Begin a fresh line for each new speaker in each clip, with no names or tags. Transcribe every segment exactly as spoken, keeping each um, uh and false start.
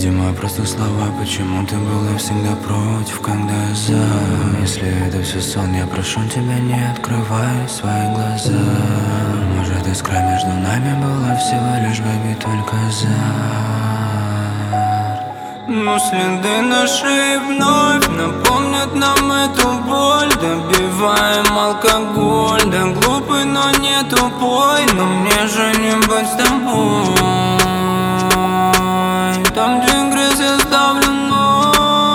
Видимо, просто слова, почему ты была всегда против, когда я за. Если это все сон, я прошу тебя, не открывай свои глаза. Может, искра между нами была всего лишь, baby, только за.
Но следы наши вновь напомнят нам эту боль. Добиваем алкоголь, да глупый, но не тупой. Но мне же не быть с тобой. Там, где грязь оставлена.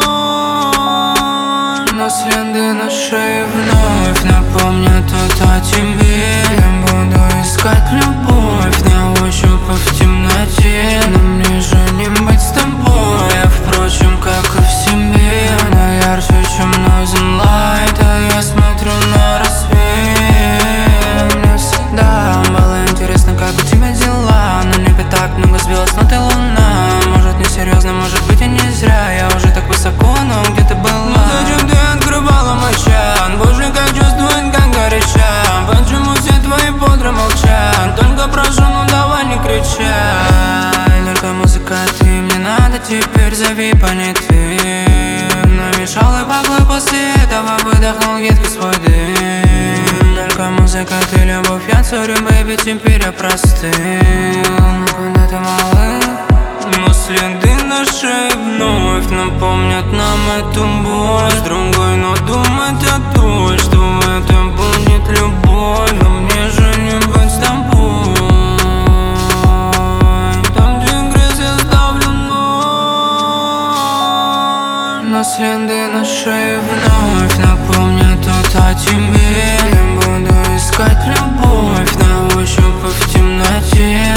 Но следы наши вновь напомнят тут о тебе. Я буду искать любовь на ощупь в темноте. Но мне же не быть с тобой. Впрочем, как и в себе, она ярче, чем Northern Light. А я смотрю на рассвет. Мне всегда было интересно, как у тебя дела. На небе так много звезд, но ты луна. Может, не серьезно, может быть, и не зря. Я уже так высоко, но где ты была? Ну зачем ты открывала мой чат? Боже, как чувствует, как горяча. Почему все твои бодры молчат? Только прошу, ну давай не кричай. Только музыка, ты мне надо теперь, зови понятым. Намешал и поглой, после этого выдохнул едкий свой дым. Только музыка, ты любовь, я царю, бэйби, теперь я простыл. Ну куда ты, малыш? Но следы наши вновь напомнят нам эту боль. С другой, но думать о той, что это будет любовь. Но мне же не быть с тобой. Там, где грязь оставлена. Но следы наши вновь напомнят тут о тебе. Я буду искать любовь на ощупь в темноте.